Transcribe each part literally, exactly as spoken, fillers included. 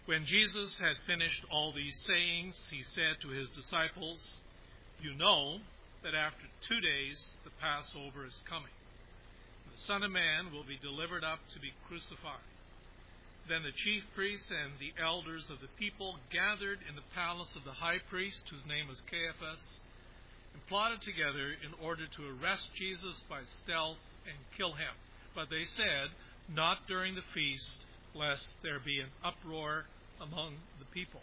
When Jesus had finished all these sayings, he said to his disciples, "You know that after two days the Passover is coming. The Son of Man will be delivered up to be crucified." Then the chief priests and the elders of the people gathered in the palace of the high priest, whose name was Caiaphas, and plotted together in order to arrest Jesus by stealth and kill him. But they said, "Not during the feast, lest there be an uproar among the people."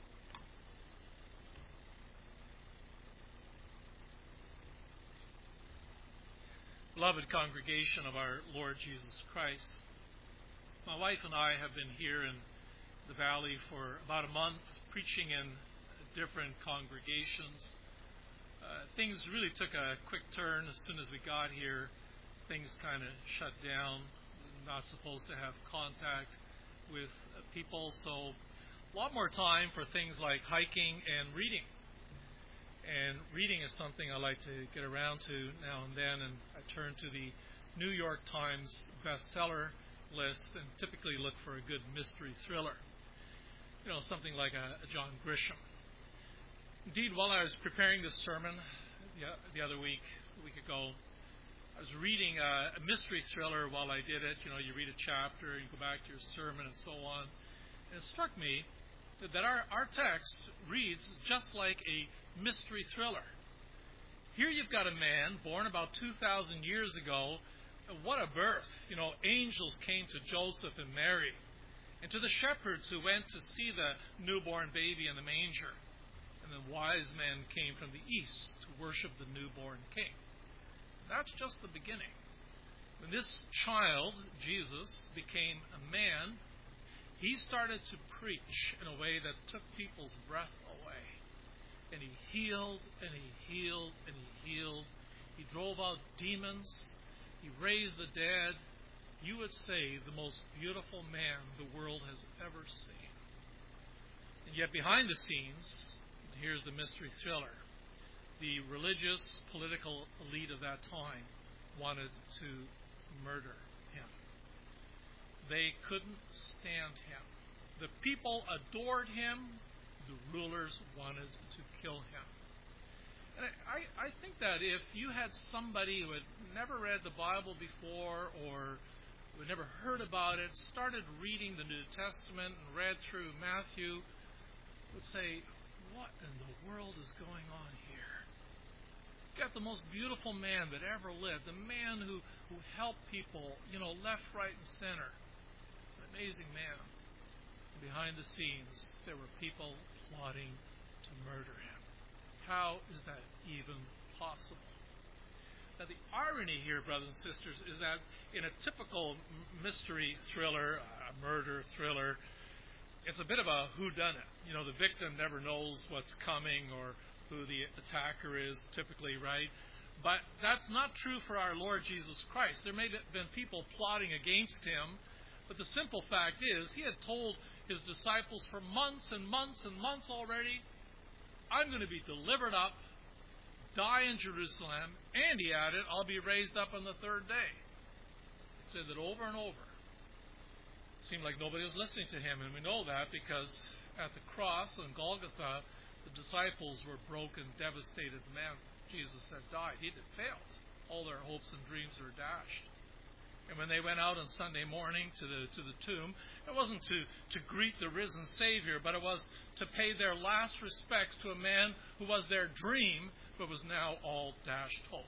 Beloved congregation of our Lord Jesus Christ, my wife and I have been here in the valley for about a month, preaching in different congregations. Uh, things really took a quick turn as soon as we got here. Things kind of shut down. Not supposed to have contact with uh, people, so a lot more time for things like hiking and reading. And reading is something I like to get around to now and then, and I turn to the New York Times bestseller list and typically look for a good mystery thriller. You know, something like a, a John Grisham. Indeed, while I was preparing this sermon the, the other week, a week ago, I was reading a, a mystery thriller while I did it. You know, you read a chapter, you go back to your sermon and so on. And it struck me that our, our text reads just like a mystery thriller. Here you've got a man born about two thousand years ago. What a birth. You know, angels came to Joseph and Mary and to the shepherds who went to see the newborn baby in the manger. And then wise men came from the east to worship the newborn king. That's just the beginning. When this child, Jesus, became a man, he started to preach in a way that took people's breath away. And he healed, and he healed, and he healed. He drove out demons. He raised the dead. You would say the most beautiful man the world has ever seen. And yet behind the scenes, here's the mystery thriller. The religious, political elite of that time wanted to murder him. They couldn't stand him. The people adored him. The rulers wanted to kill him. And I, I think that if you had somebody who had never read the Bible before or who had never heard about it, started reading the New Testament and read through Matthew, would say, "What in the world is going on here? Got the most beautiful man that ever lived, the man who, who helped people, you know, left, right, and center. An amazing man." And behind the scenes, there were people plotting to murder him. How is that even possible? Now, the irony here, brothers and sisters, is that in a typical mystery thriller, a murder thriller, it's a bit of a whodunit. You know, the victim never knows what's coming or who the attacker is, typically, right? But that's not true for our Lord Jesus Christ. There may have been people plotting against him, but the simple fact is, he had told his disciples for months and months and months already, "I'm going to be delivered up, die in Jerusalem, and," he added, "I'll be raised up on the third day." He said that over and over. It seemed like nobody was listening to him, and we know that because at the cross on Golgotha, the disciples were broken, devastated men. Jesus had died. He had failed. All their hopes and dreams were dashed. And when they went out on Sunday morning to the to the tomb, it wasn't to, to greet the risen Savior, but it was to pay their last respects to a man who was their dream, but was now all dashed hope.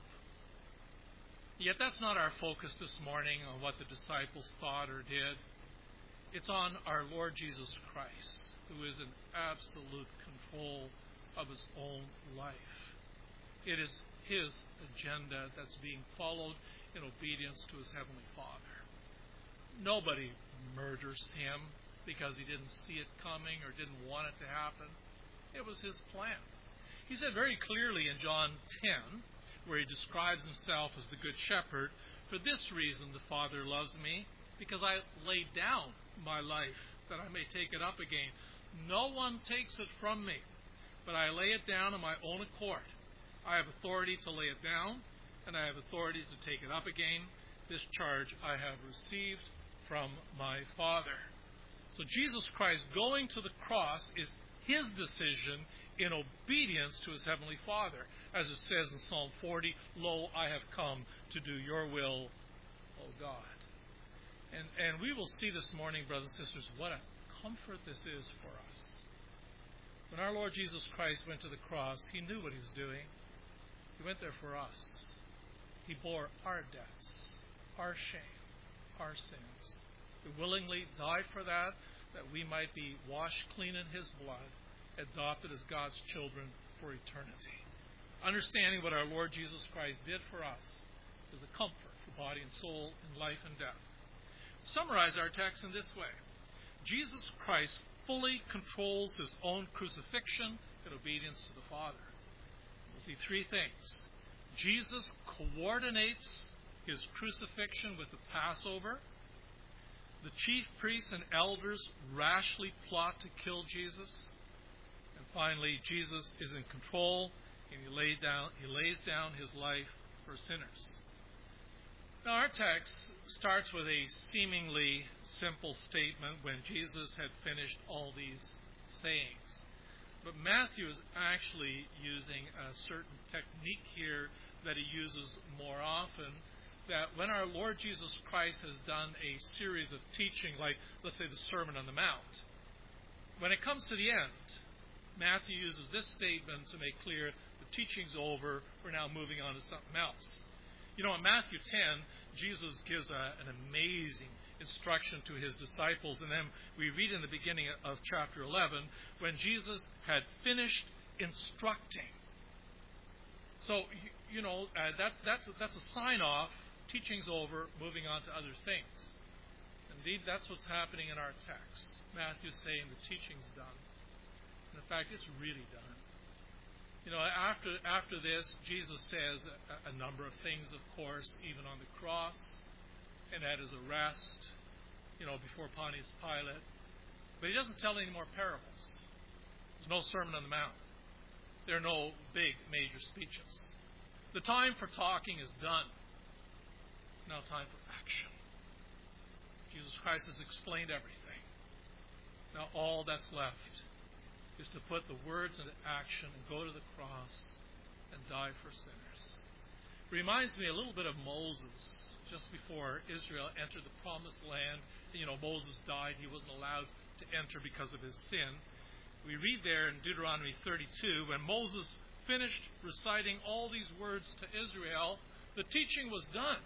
Yet that's not our focus this morning on what the disciples thought or did. It's on our Lord Jesus Christ, who is in absolute control of his own life. It is his agenda that's being followed in obedience to his heavenly Father. Nobody murders him because he didn't see it coming or didn't want it to happen. It was his plan. He said very clearly in John ten, where he describes himself as the Good Shepherd, "For this reason the Father loves me, because I lay down my life, that I may take it up again. No one takes it from me, but I lay it down on my own accord. I have authority to lay it down, and I have authority to take it up again. This charge I have received from my Father." So Jesus Christ going to the cross is his decision in obedience to his heavenly Father. As it says in Psalm forty, "Lo, I have come to do your will, O God." And, and we will see this morning, brothers and sisters, what a comfort this is for us. When our Lord Jesus Christ went to the cross, he knew what he was doing. He went there for us. He bore our debts, our shame, our sins. He willingly died for that, that we might be washed clean in his blood, adopted as God's children for eternity. Understanding what our Lord Jesus Christ did for us is a comfort for body and soul in life and death. Summarize our text in this way. Jesus Christ fully controls his own crucifixion in obedience to the Father. We'll see three things. Jesus coordinates his crucifixion with the Passover. The chief priests and elders rashly plot to kill Jesus. And finally, Jesus is in control, and he laid down, he lays down his life for sinners. Now, our text starts with a seemingly simple statement when Jesus had finished all these sayings. But Matthew is actually using a certain technique here that he uses more often, that when our Lord Jesus Christ has done a series of teaching, like, let's say, the Sermon on the Mount, when it comes to the end, Matthew uses this statement to make clear the teaching's over, we're now moving on to something else. You know, in Matthew ten, Jesus gives a, an amazing instruction to his disciples, and then we read in the beginning of chapter eleven, when Jesus had finished instructing. So, you, you know, uh, that's, that's, that's a sign-off. Teaching's over, moving on to other things. Indeed, that's what's happening in our text. Matthew's saying the teaching's done. And in fact, it's really done. You know, after after this, Jesus says a, a number of things, of course, even on the cross, and at his arrest, you know, before Pontius Pilate. But he doesn't tell any more parables. There's no Sermon on the Mount. There are no big, major speeches. The time for talking is done. It's now time for action. Jesus Christ has explained everything. Now all that's left is to put the words into action and go to the cross and die for sinners. It reminds me a little bit of Moses, just before Israel entered the promised land. You know, Moses died. He wasn't allowed to enter because of his sin. We read there in Deuteronomy thirty-two, when Moses finished reciting all these words to Israel, the teaching was done.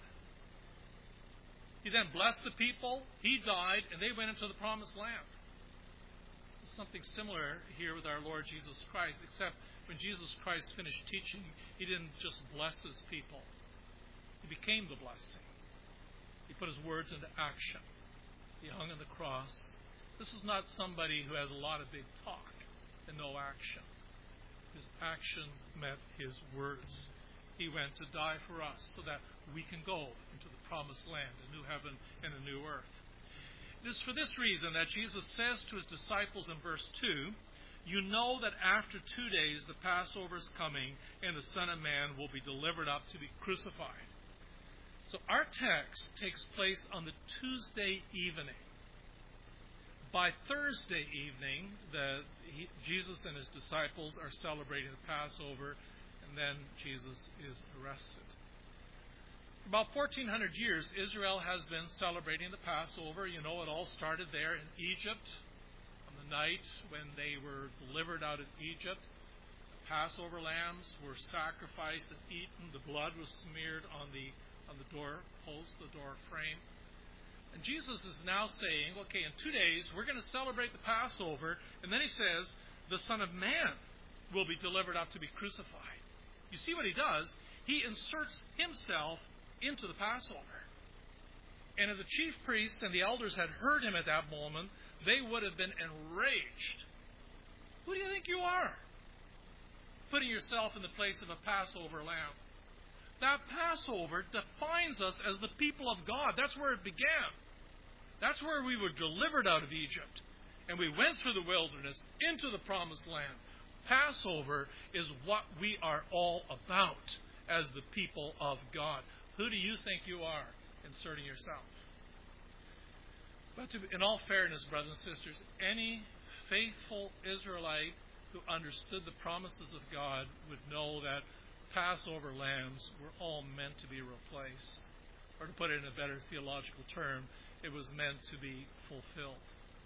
He then blessed the people, he died, and they went into the promised land. Something similar here with our Lord Jesus Christ, except when Jesus Christ finished teaching, he didn't just bless his people. He became the blessing. He put his words into action. He hung on the cross. This is not somebody who has a lot of big talk and no action. His action met his words. He went to die for us so that we can go into the promised land, a new heaven and a new earth. It is for this reason that Jesus says to his disciples in verse two, "You know that after two days the Passover is coming, and the Son of Man will be delivered up to be crucified." So our text takes place on the Tuesday evening. By Thursday evening, the, he, Jesus and his disciples are celebrating the Passover, and then Jesus is arrested. For about fourteen hundred years, Israel has been celebrating the Passover. You know, it all started there in Egypt on the night when they were delivered out of Egypt. The Passover lambs were sacrificed and eaten. The blood was smeared on the on the door post, the door frame. And Jesus is now saying, okay, in two days we're going to celebrate the Passover, and then he says, the Son of Man will be delivered up to be crucified. You see what he does? He inserts himself into the Passover. And if the chief priests and the elders had heard him at that moment, they would have been enraged. Who do you think you are? Putting yourself in the place of a Passover lamb. That Passover defines us as the people of God. That's where it began. That's where we were delivered out of Egypt. And we went through the wilderness into the promised land. Passover is what we are all about as the people of God. Who do you think you are inserting yourself? But to, in all fairness, brothers and sisters, any faithful Israelite who understood the promises of God would know that Passover lambs were all meant to be replaced. Or to put it in a better theological term, it was meant to be fulfilled.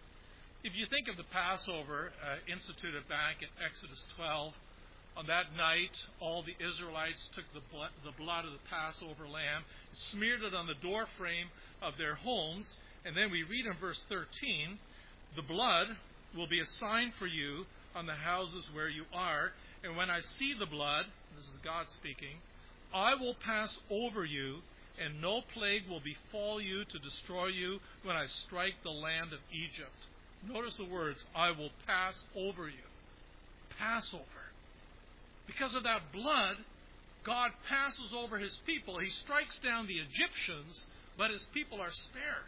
If you think of the Passover uh, instituted back in Exodus twelve, on that night, all the Israelites took the blood, the blood of the Passover lamb, smeared it on the doorframe of their homes, and then we read in verse thirteen, the blood will be a sign for you on the houses where you are, and when I see the blood, this is God speaking, I will pass over you, and no plague will befall you to destroy you when I strike the land of Egypt. Notice the words, I will pass over you. Passover. Because of that blood, God passes over his people. He strikes down the Egyptians, but his people are spared.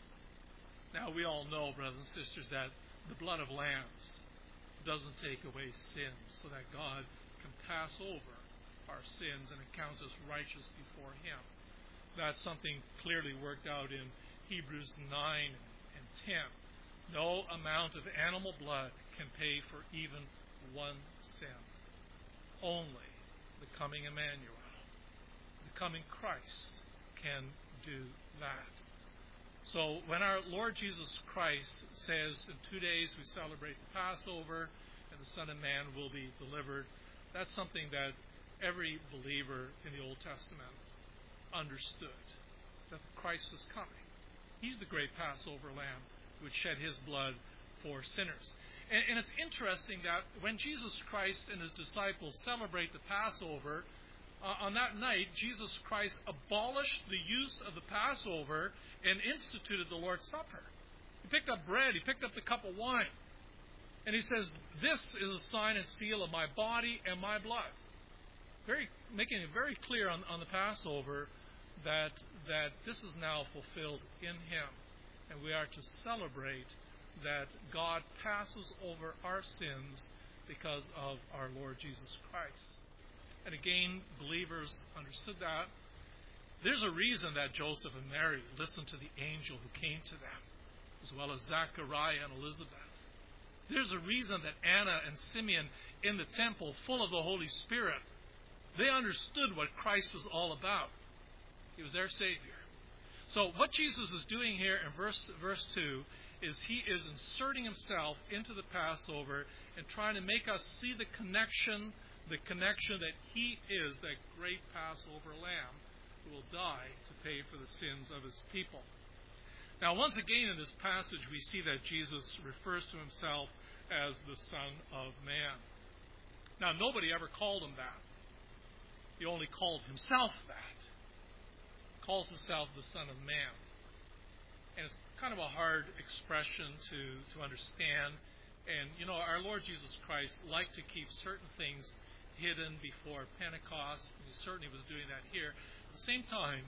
Now, we all know, brothers and sisters, that the blood of lambs doesn't take away sins, so that God can pass over our sins and account us righteous before him. That's something clearly worked out in Hebrews nine and ten. No amount of animal blood can pay for even one sin. Only the coming Emmanuel, the coming Christ, can do that. So when our Lord Jesus Christ says in two days we celebrate the Passover and the Son of Man will be delivered, that's something that every believer in the Old Testament understood, that Christ was coming. He's the great Passover lamb who would shed his blood for sinners. And, and it's interesting that when Jesus Christ and his disciples celebrate the Passover, uh, on that night, Jesus Christ abolished the use of the Passover and instituted the Lord's Supper. He picked up bread, he picked up the cup of wine, and he says, this is a sign and seal of my body and my blood. Very, making it very clear on, on the Passover that, that this is now fulfilled in him. And we are to celebrate that God passes over our sins because of our Lord Jesus Christ. And again, believers understood that. There's a reason that Joseph and Mary listened to the angel who came to them, as well as Zachariah and Elizabeth. There's a reason that Anna and Simeon in the temple, full of the Holy Spirit, they understood what Christ was all about. He was their Savior. So what Jesus is doing here in verse, verse two is he is inserting himself into the Passover and trying to make us see the connection, the connection that he is that great Passover lamb who will die to pay for the sins of his people. Now, once again in this passage, we see that Jesus refers to himself as the Son of Man. Now, nobody ever called him that. He only called himself that. He calls himself the Son of Man. And it's kind of a hard expression to, to understand. And, you know, our Lord Jesus Christ liked to keep certain things hidden before Pentecost. And he certainly was doing that here. At the same time,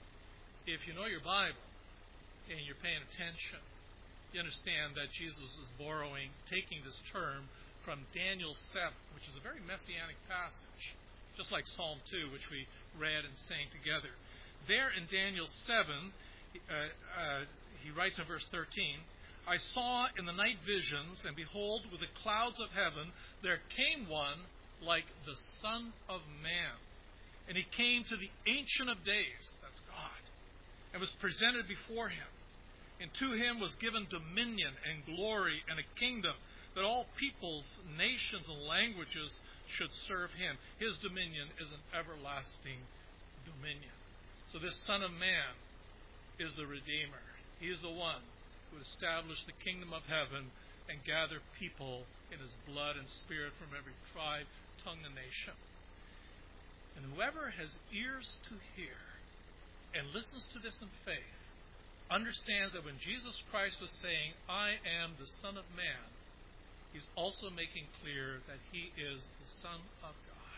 if you know your Bible and you're paying attention, you understand that Jesus is borrowing, taking this term from Daniel seven, which is a very messianic passage, just like Psalm two, which we read and sang together. There in Daniel seven, uh, uh, he writes in verse thirteen, I saw in the night visions, and behold, with the clouds of heaven, there came one like the Son of Man. And he came to the Ancient of Days, that's God, and was presented before him. And to him was given dominion and glory and a kingdom, that all peoples, nations, and languages should serve him. His dominion is an everlasting dominion. So this Son of Man is the Redeemer. He is the one who established the kingdom of heaven and gathered people in his blood and spirit from every tribe, tongue, and nation. And whoever has ears to hear and listens to this in faith understands that when Jesus Christ was saying, I am the Son of Man, he's also making clear that he is the Son of God.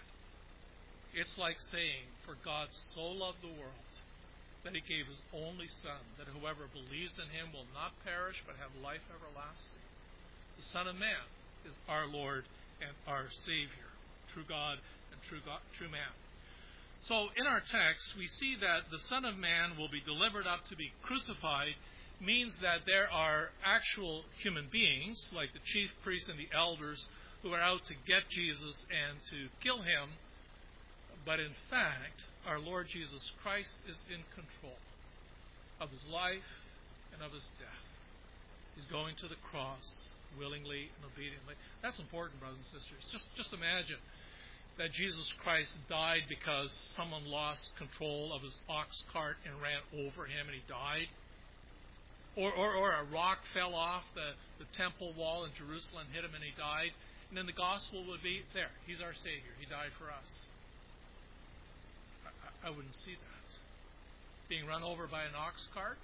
It's like saying, for God so loved the world that he gave his only Son, that whoever believes in him will not perish but have life everlasting. The Son of Man is our Lord and our Savior, true God and true God, true man. So in our text, we see that the Son of Man will be delivered up to be crucified, means that there are actual human beings, like the chief priests and the elders, who are out to get Jesus and to kill him. But in fact, our Lord Jesus Christ is in control of his life and of his death. He's going to the cross willingly and obediently. That's important, brothers and sisters. Just, just imagine that Jesus Christ died because someone lost control of his ox cart and ran over him and he died. Or, or, or a rock fell off the, the temple wall in Jerusalem and hit him and he died. And then the gospel would be, there, he's our Savior. He died for us. I, I wouldn't see that. Being run over by an ox cart,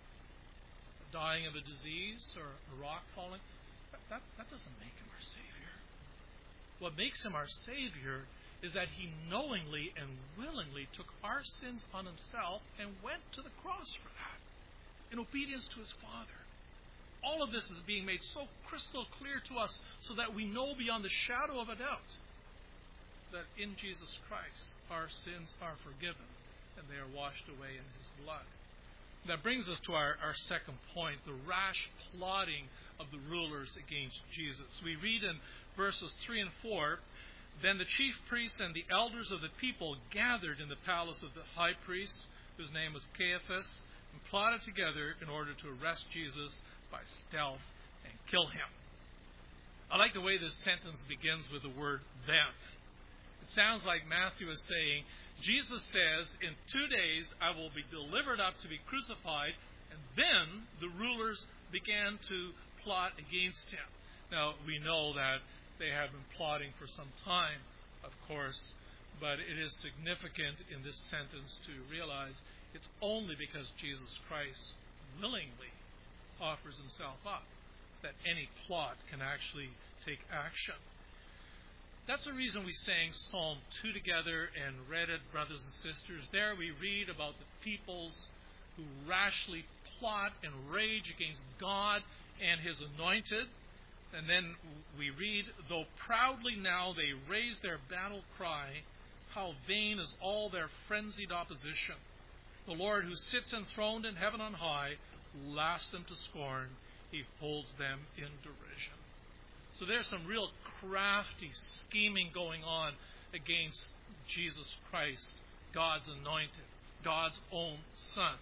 dying of a disease, or a rock falling, that, that, that doesn't make him our Savior. What makes him our Savior is that he knowingly and willingly took our sins on himself and went to the cross for that, in obedience to his Father. All of this is being made so crystal clear to us so that we know beyond the shadow of a doubt that in Jesus Christ our sins are forgiven and they are washed away in his blood. That brings us to our, our second point, the rash plotting of the rulers against Jesus. We read in verses three and four, "Then the chief priests and the elders of the people gathered in the palace of the high priest, whose name was Caiaphas, and plotted together in order to arrest Jesus by stealth and kill him." I like the way this sentence begins with the word "then." It sounds like Matthew is saying, Jesus says, in two days I will be delivered up to be crucified, and then the rulers began to plot against him. Now, we know that they have been plotting for some time, of course, but it is significant in this sentence to realize it's only because Jesus Christ willingly offers himself up that any plot can actually take action. That's the reason we sang Psalm two together and read it, brothers and sisters. There we read about the peoples who rashly plot and rage against God and his anointed. And then we read, "Though proudly now they raise their battle cry, how vain is all their frenzied opposition. The Lord who sits enthroned in heaven on high laughs them to scorn. He holds them in derision." So there's some real crafty scheming going on against Jesus Christ, God's anointed, God's own Son.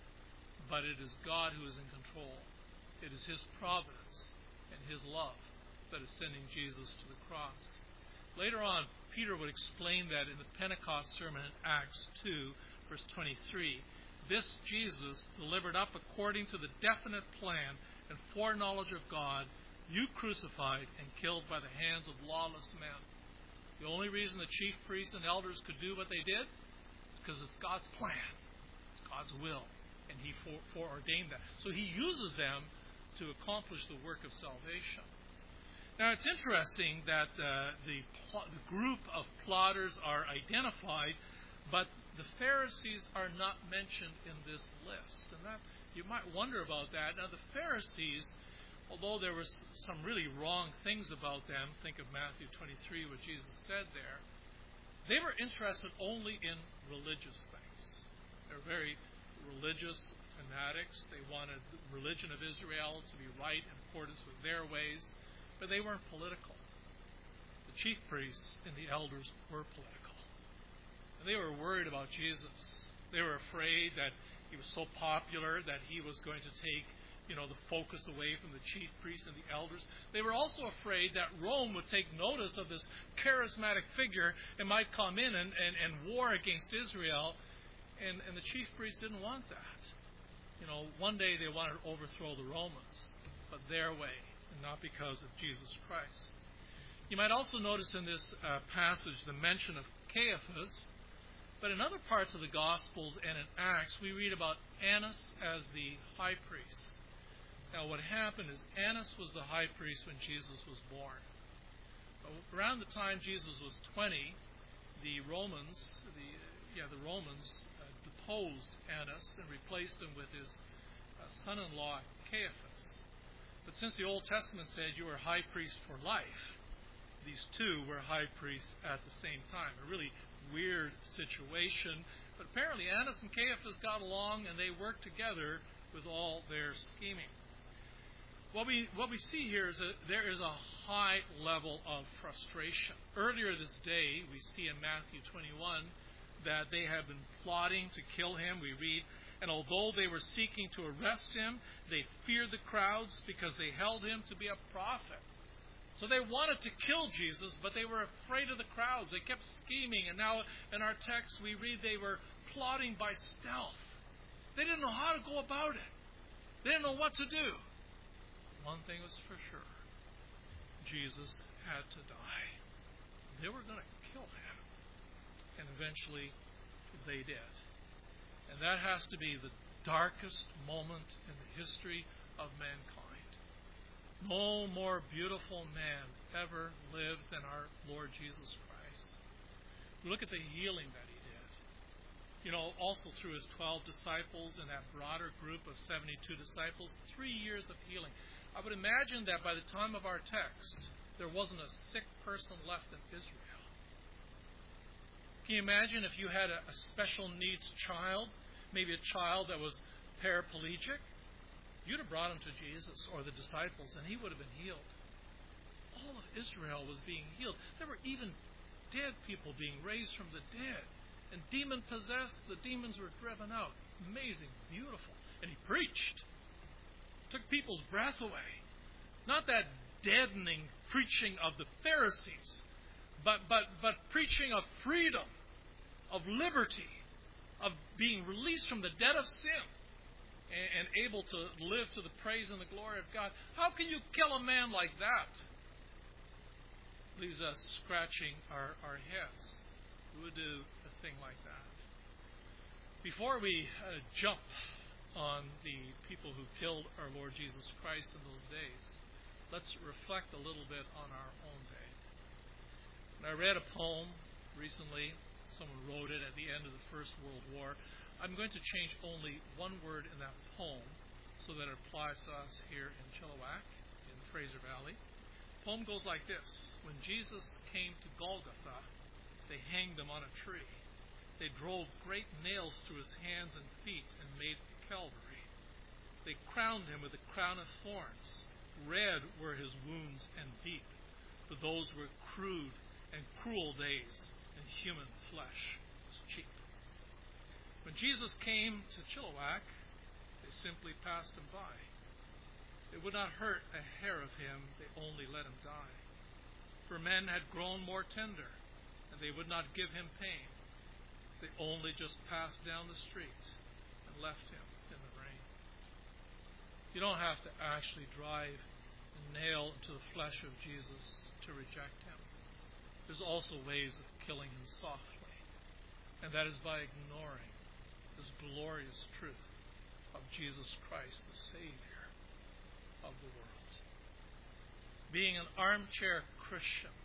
But it is God who is in control. It is his providence and his love that is sending Jesus to the cross. Later on, Peter would explain that in the Pentecost sermon in Acts two, verse twenty-three. "This Jesus, delivered up according to the definite plan and foreknowledge of God, you crucified and killed by the hands of lawless men." The only reason the chief priests and elders could do what they did is because it's God's plan. It's God's will. And he foreordained that. So he uses them to accomplish the work of salvation. Now it's interesting that uh, the, pl- the group of plotters are identified, but the Pharisees are not mentioned in this list. And that you might wonder about that. Now the Pharisees, although there was some really wrong things about them, think of Matthew twenty-three, what Jesus said there, they were interested only in religious things. They were very religious fanatics. They wanted the religion of Israel to be right in accordance with their ways, but they weren't political. The chief priests and the elders were political. And they were worried about Jesus. They were afraid that he was so popular that he was going to take you know, the focus away from the chief priests and the elders. They were also afraid that Rome would take notice of this charismatic figure and might come in and, and, and war against Israel. And, and the chief priests didn't want that. You know, one day they wanted to overthrow the Romans, but their way, and not because of Jesus Christ. You might also notice in this uh, passage the mention of Caiaphas, but in other parts of the Gospels and in Acts, we read about Annas as the high priest. Now, what happened is Annas was the high priest when Jesus was born. Around the time Jesus was twenty, the Romans, the yeah, the Romans uh, deposed Annas and replaced him with his uh, son-in-law Caiaphas. But since the Old Testament said you were high priest for life, these two were high priests at the same time. A really weird situation. But apparently Annas and Caiaphas got along and they worked together with all their scheming. What we what we see here is that there is a high level of frustration. Earlier this day, we see in Matthew twenty-one that they have been plotting to kill him. We read, and although they were seeking to arrest him, they feared the crowds because they held him to be a prophet. So they wanted to kill Jesus, but they were afraid of the crowds. They kept scheming, and now in our text we read they were plotting by stealth. They didn't know how to go about it. They didn't know what to do. One thing was for sure. Jesus had to die. They were going to kill him. And eventually they did. And that has to be the darkest moment in the history of mankind. No more beautiful man ever lived than our Lord Jesus Christ. We look at the healing that he did. You know, also through his twelve disciples and that broader group of seventy-two disciples, three years of healing. I would imagine that by the time of our text, there wasn't a sick person left in Israel. Can you imagine if you had a, a special needs child, maybe a child that was paraplegic? You'd have brought him to Jesus or the disciples, and he would have been healed. All of Israel was being healed. There were even dead people being raised from the dead. And demon-possessed, the demons were driven out. Amazing, beautiful. And he preached. Took people's breath away. Not that deadening preaching of the Pharisees, but, but, but preaching of freedom, of liberty, of being released from the debt of sin, and, and able to live to the praise and the glory of God. How can you kill a man like that? Leaves us scratching our, our heads. Who would do a thing like that? Before we uh, jump on the people who killed our Lord Jesus Christ in those days, let's reflect a little bit on our own day. And I read a poem recently. Someone wrote it at the end of the First World War. I'm going to change only one word in that poem so that it applies to us here in Chilliwack, in the Fraser Valley. The poem goes like this. When Jesus came to Golgotha, they hanged him on a tree. They drove great nails through his hands and feet and made Calvary. They crowned him with a crown of thorns. Red were his wounds and deep, for those were crude and cruel days, and human flesh was cheap. When Jesus came to Chilliwack, they simply passed him by. They would not hurt a hair of him, they only let him die. For men had grown more tender, and they would not give him pain. They only just passed down the street and left him in the rain. You don't have to actually drive a nail into the flesh of Jesus to reject him. There's also ways of killing him softly, and that is by ignoring this glorious truth of Jesus Christ, the Savior of the world. Being an armchair Christian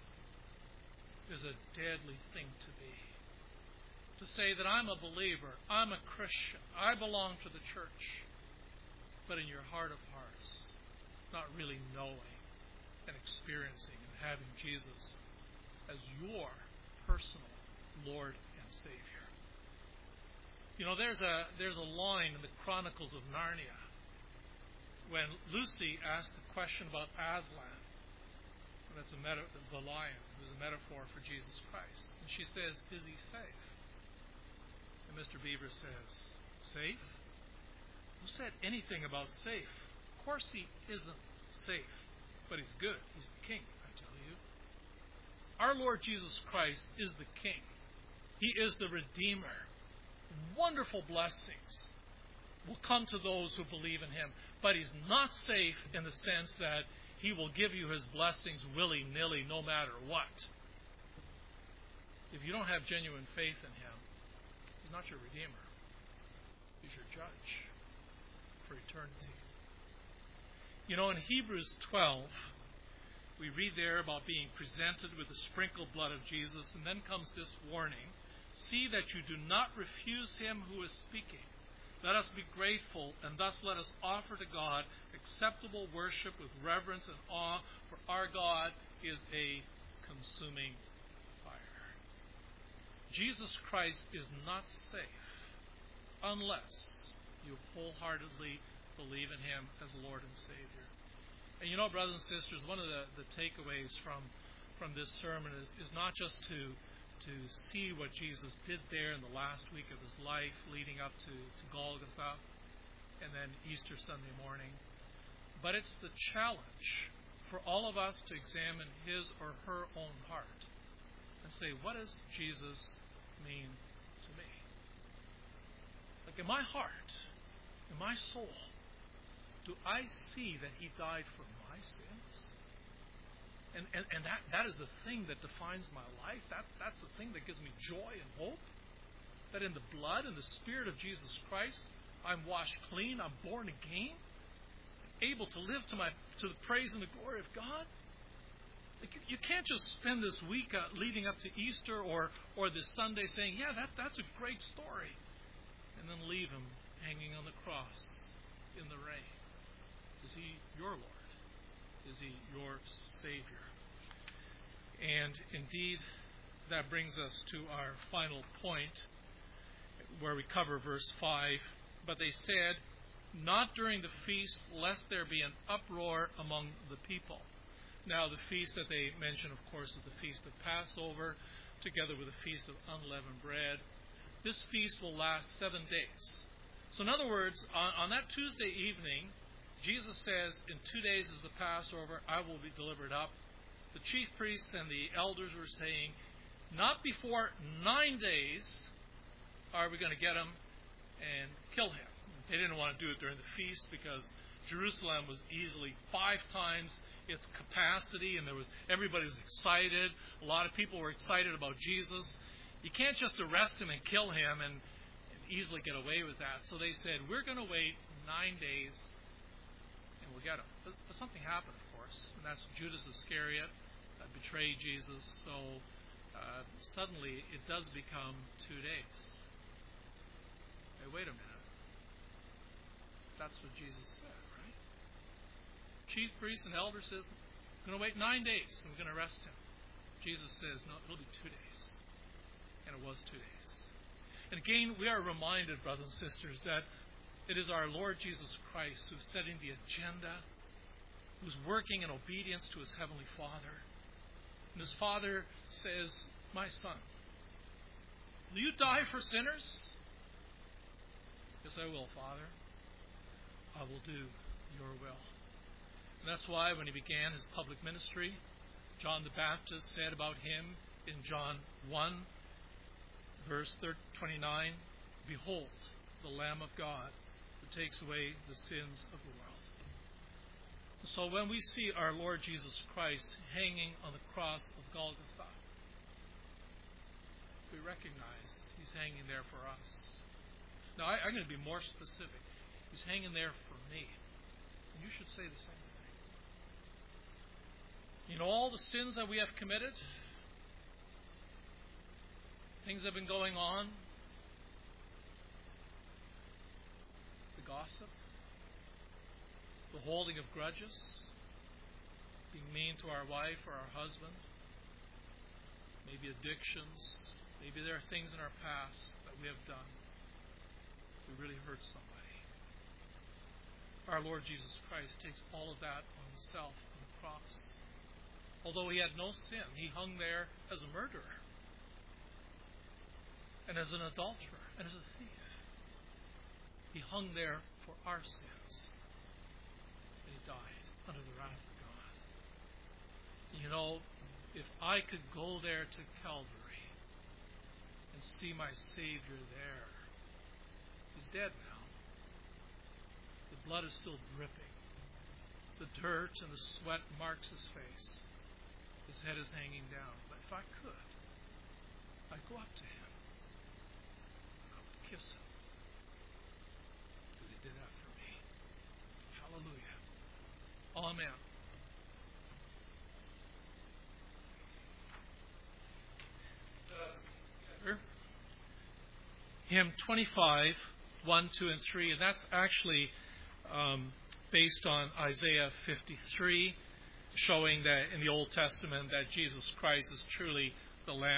is a deadly thing to be. To say that I'm a believer, I'm a Christian, I belong to the church, but in your heart of hearts, not really knowing and experiencing and having Jesus as your personal Lord and Savior. You know, there's a there's a line in the Chronicles of Narnia when Lucy asked the question about Aslan. And that's a meta- the lion, who's a metaphor for Jesus Christ. And she says, "Is he safe?" And Mister Beaver says, "Safe? Who said anything about safe? Of course he isn't safe, but he's good. He's the king, I tell you." Our Lord Jesus Christ is the king. He is the Redeemer. Wonderful blessings will come to those who believe in him. But he's not safe in the sense that he will give you his blessings willy-nilly no matter what. If you don't have genuine faith in him, he's not your Redeemer. He's your judge for eternity. You know, in Hebrews twelve, we read there about being presented with the sprinkled blood of Jesus, and then comes this warning. See that you do not refuse him who is speaking. Let us be grateful, and thus let us offer to God acceptable worship with reverence and awe, for our God is a consuming fire. Jesus Christ is not safe unless you wholeheartedly believe in Him as Lord and Savior. And you know, brothers and sisters, one of the, the takeaways from from this sermon is, is not just to to see what Jesus did there in the last week of His life leading up to, to Golgotha and then Easter Sunday morning, but it's the challenge for all of us to examine his or her own heart and say, what does Jesus mean to me? Like in my heart, in my soul, do I see that He died for my sins? And, and, and that, that is the thing that defines my life. That, that's the thing that gives me joy and hope. That in the blood and the Spirit of Jesus Christ, I'm washed clean, I'm born again, able to live to my to the praise and the glory of God. Like you, you can't just spend this week uh, leading up to Easter or, or this Sunday saying, yeah, that, that's a great story, and then leave Him hanging on the cross in the rain. Is He your Lord? Is He your Savior? And indeed, that brings us to our final point, where we cover verse five. But they said, not during the feast, lest there be an uproar among the people. Now, the feast that they mention, of course, is the Feast of Passover, together with the Feast of Unleavened Bread. This feast will last seven days. So in other words, on, on that Tuesday evening, Jesus says, in two days is the Passover, I will be delivered up. The chief priests and the elders were saying, not before nine days are we going to get Him and kill Him. They didn't want to do it during the feast because Jerusalem was easily five times its capacity, and there was everybody was excited. A lot of people were excited about Jesus. You can't just arrest Him and kill Him and, and easily get away with that. So they said, we're going to wait nine days and we'll get Him. But, but something happened, of course, and that's Judas Iscariot uh, betrayed Jesus. So uh, suddenly it does become two days. Hey, wait a minute. That's what Jesus said, right? Chief priest and elder says, we're going to wait nine days and we're going to arrest Him. Jesus says, no, it'll be two days. And it was two days. And again, we are reminded, brothers and sisters, that it is our Lord Jesus Christ who's setting the agenda, who's working in obedience to His Heavenly Father. And His Father says, my Son, will you die for sinners? Yes, I will, Father. I will do your will. And that's why when He began His public ministry, John the Baptist said about Him in John one, verse twenty-nine, behold, the Lamb of God who takes away the sins of the world. So when we see our Lord Jesus Christ hanging on the cross of Golgotha, we recognize He's hanging there for us. Now, I, I'm going to be more specific. He's hanging there for me. And you should say the same thing. You know, all the sins that we have committed, things that have been going on, the gossip, the holding of grudges, being mean to our wife or our husband, maybe addictions, maybe there are things in our past that we have done that really hurt somebody. Our Lord Jesus Christ takes all of that on Himself on the cross. Although He had no sin, He hung there as a murderer and as an adulterer and as a thief. He hung there for our sins. And He died under the wrath of God. You know, if I could go there to Calvary and see my Savior there, He's dead now. The blood is still dripping. The dirt and the sweat marks His face. His head is hanging down. But if I could, I'd go up to Him. I would kiss Him. Because He did that for me. Hallelujah. Amen. Hymn twenty-five, one, two, and three, and that's actually um, based on Isaiah fifty-three, showing that in the Old Testament that Jesus Christ is truly the Lamb